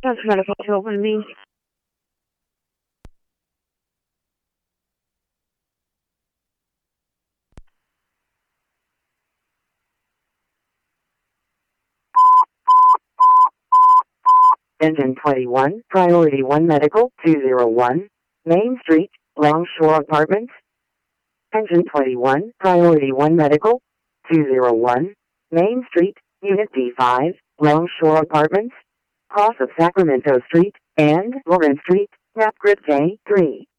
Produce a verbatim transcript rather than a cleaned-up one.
Sounds medical to open me. Engine twenty-one, Priority one Medical, two oh one, Main Street, Longshore Apartments. Engine twenty-one, Priority one Medical, two oh one, Main Street, Unit D five, Longshore Apartments, cross of Sacramento Street, and Lawrence Street, Map Grid K three.